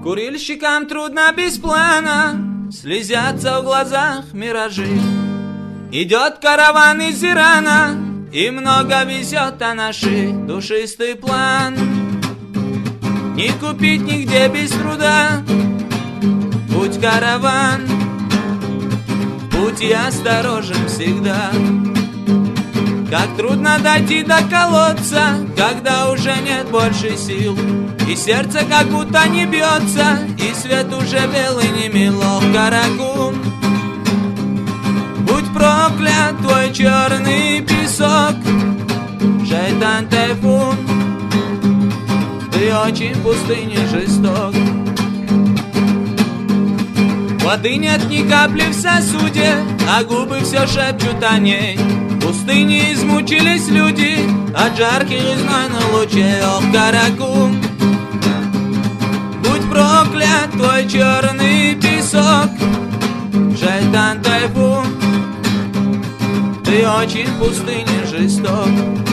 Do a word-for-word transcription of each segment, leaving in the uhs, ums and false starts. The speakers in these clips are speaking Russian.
Курильщикам трудно без плана, слезятся в глазах миражи. Идет караван из Ирана, и много везет, а наши душистый план не купить нигде без труда. Путь караван, путь и осторожен всегда. Как трудно дойти до колодца, когда уже нет больше сил, и сердце как будто не бьется, и свет уже белый не милок. Карагум, будь проклят твой черный песок. Шайтан тайфун, ты очень в пустыне жесток. Воды нет ни капли в сосуде, а губы все шепчут о ней. В пустыне измучились люди от жарких и знойных лучей. Ох, Карагум, будь проклят твой черный песок. Шайтан тайфун, ты очень в пустыне жесток.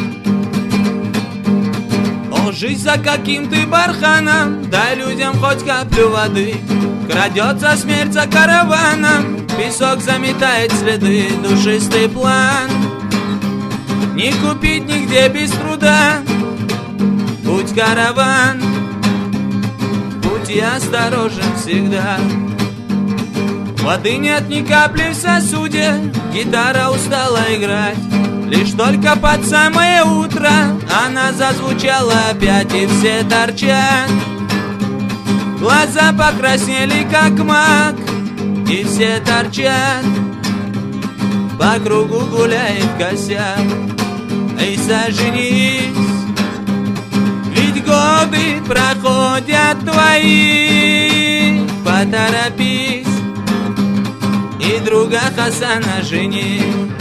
О, жизнь за каким ты барханом, дай людям хоть каплю воды. Крадется смерть за караваном, песок заметает следы. Душистый план не купить нигде без труда. Путь караван, путь и осторожен всегда. Воды нет ни капли в сосуде, гитара устала играть. Лишь только под самое утро она зазвучала опять, и все торчат. Глаза покраснели, как мак, и все торчат. По кругу гуляет косяк. Эй, соженись, ведь годы проходят твои. Поторопись и друга Хасана жени.